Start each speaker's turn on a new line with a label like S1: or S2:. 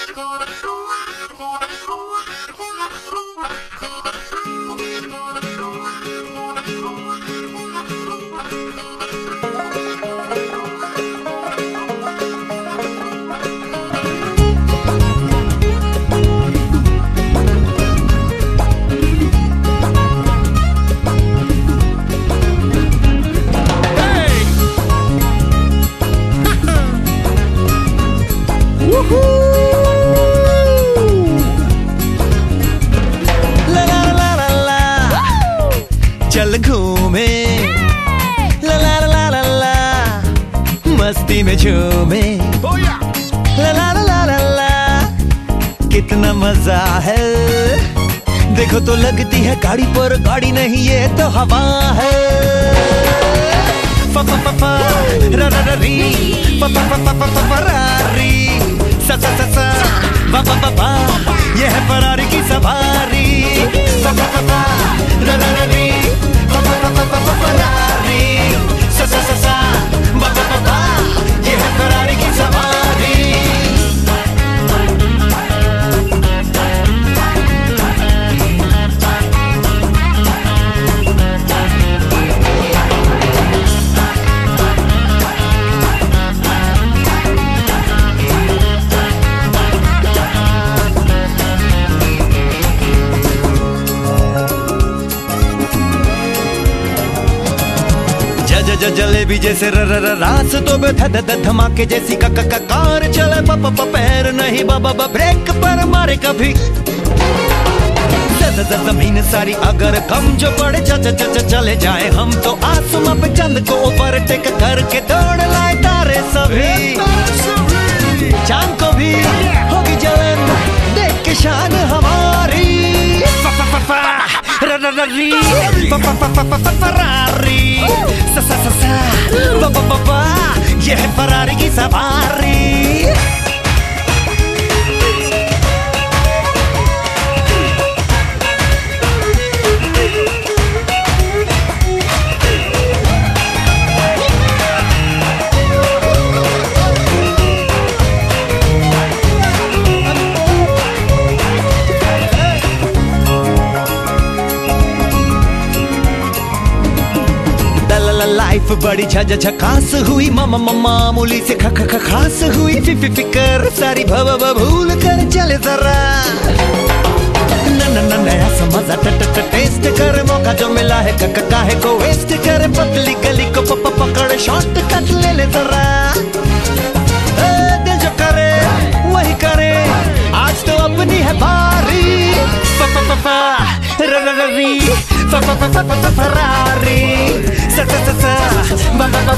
S1: चल घूमे ला ला ला ला ला, मस्ती में झूमे ला ला ला ला ला, कितना मजा है। देखो तो लगती है गाड़ी पर गाड़ी नहीं ये तो हवा है। फ फ फ फ र र र री फ फ फ फ फ फरारी सा सा सा सा बा बा बा बा, ये है फरारी की सवारी। फ फ फ फ र र र री फ फ फ फ फ फरारी सा सा सा सा बा बा बा बा, ये है फरारी की सवारी। जलेबी जैसे र र र रास्तों में ध ध धमाके जैसी क क कार चले प प पैर नहीं ब ब ब्रेक पर मारे कभी। जमीन सारी अगर कम जो पड़े च च च चले जाए हम तो आसमां पे चंद को ओवरटेक करके दौड़ लाए तारे सभी। चांद को भी होगी जलन देख के शान हमारी। फरारी सा सा सा सा बा बा बा बा, ये है फरारी की सवारी। लाइफ बड़ी झझ झकास हुई मामूली से ख ख खास हुई। फिकर सारी भूल कर चले जरा न नया समझा टेस्ट कर मौका जो मिला है काहे को वेस्ट कर। पतली गली को पकड़ शॉर्ट कट ले ले जरा। दिल जो करे वही करे आज तो अपनी है बारी। फरारी सा सा सा सा बा बा